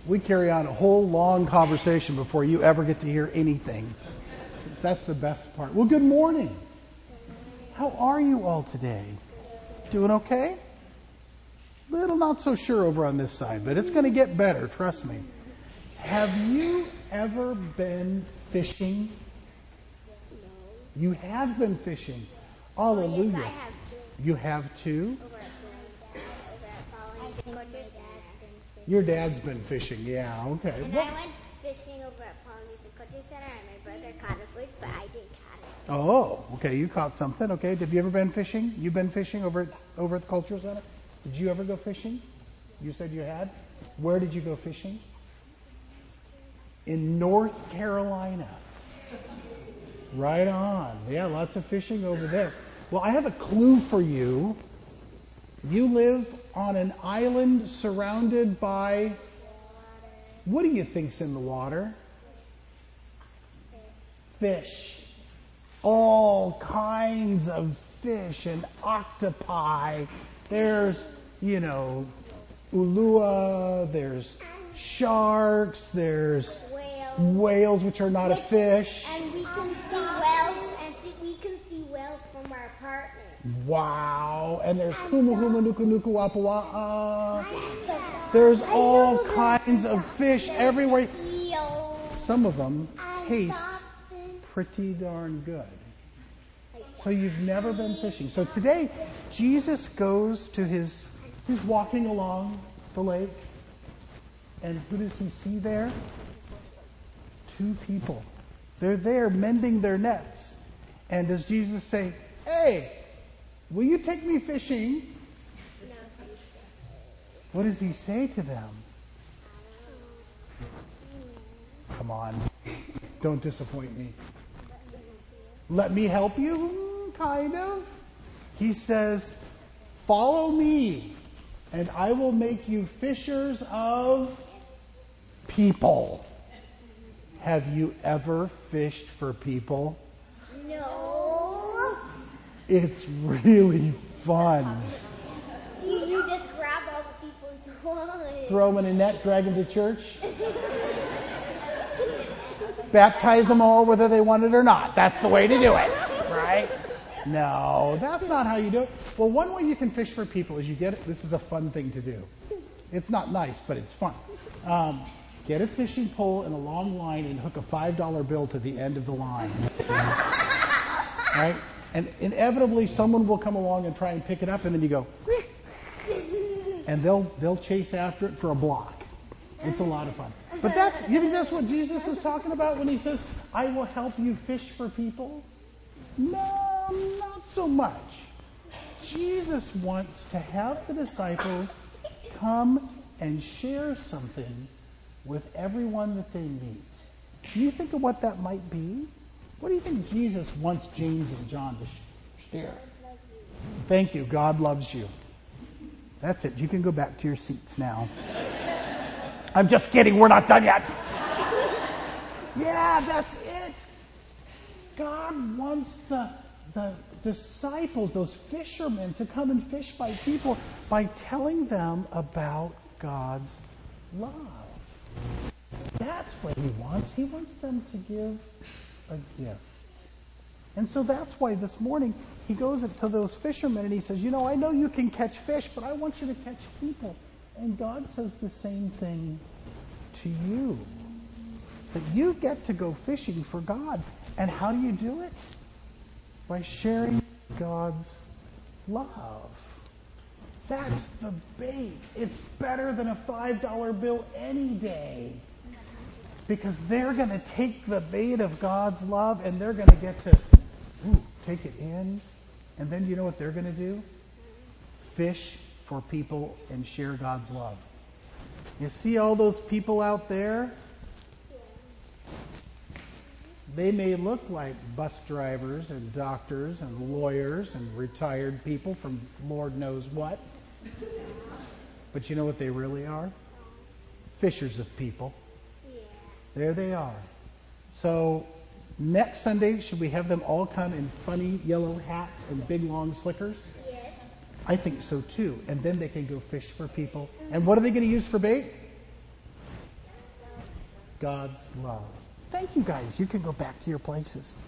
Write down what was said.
We carry on a whole long conversation before you ever get to hear anything. That's the best part. Well, good morning. How are you all today? Doing okay? Little not so sure over on this side, but it's going to get better, trust me. Have you ever been fishing? You have been fishing. Hallelujah. Yes, I have too. You have too? Over at Polynesian Your dad's been fishing, yeah, okay. And I went fishing over at Polynesian Coaching Center, and my brother caught a fish, but I didn't catch it. Oh, okay, you caught something, okay. Have you ever been fishing? You've been fishing over at the Cultural Center? Did you ever go fishing? You said you had? Where did you go fishing? In North Carolina. Right on. Yeah, lots of fishing over there. Well, I have a clue for you. You live on an island surrounded by... What do you think's in the water? Fish. All kinds of fish and octopi. There's, ulua, there's sharks, there's whales, which are not a fish. And we can see whales from our apartment. Wow. And there's huma huma nuku nuku wapa wa'a. There's all kinds of fish everywhere. Some of them taste pretty darn good. So you've never been fishing. So today, Jesus goes to he's walking along the lake. And who does he see there? Two people. They're there mending their nets. And does Jesus say, "Hey, will you take me fishing?" What does he say to them? Come on. Don't disappoint me. Let me help you? Kind of. He says, "Follow me, and I will make you fishers of people." Have you ever fished for people? No. It's really fun. You just grab all the people you want. Throw them in a net, drag them to church. Baptize them all whether they want it or not. That's the way to do it, right? No, that's not how you do it. Well, one way you can fish for people is this is a fun thing to do. It's not nice, but it's fun. Get a fishing pole and a long line and hook a $5 bill to the end of the line. Right? And inevitably someone will come along and try and pick it up, and then you go, and they'll chase after it for a block. It's a lot of fun. But you think that's what Jesus is talking about when he says, "I will help you fish for people"? No, not so much. Jesus wants to have the disciples come and share something with everyone that they meet. Can you think of what that might be? What do you think Jesus wants James and John to share? Thank you. God loves you. That's it. You can go back to your seats now. I'm just kidding. We're not done yet. Yeah, that's it. God wants the disciples, those fishermen, to come and fish by people by telling them about God's love. That's what he wants. He wants them to give a gift. And so that's why this morning he goes to those fishermen and he says, I know you can catch fish, but I want you to catch people. And God says the same thing to you. That you get to go fishing for God. And how do you do it? By sharing God's love. That's the bait. It's better than a $5 bill any day. Because they're going to take the bait of God's love and they're going to get to take it in. And then you know what they're going to do? Fish for people and share God's love. You see all those people out there? They may look like bus drivers and doctors and lawyers and retired people from Lord knows what. But you know what they really are? Fishers of people. There they are. So next Sunday, should we have them all come in funny yellow hats and big long slickers? Yes. I think so too. And then they can go fish for people. And what are they going to use for bait? God's love. Thank you guys. You can go back to your places.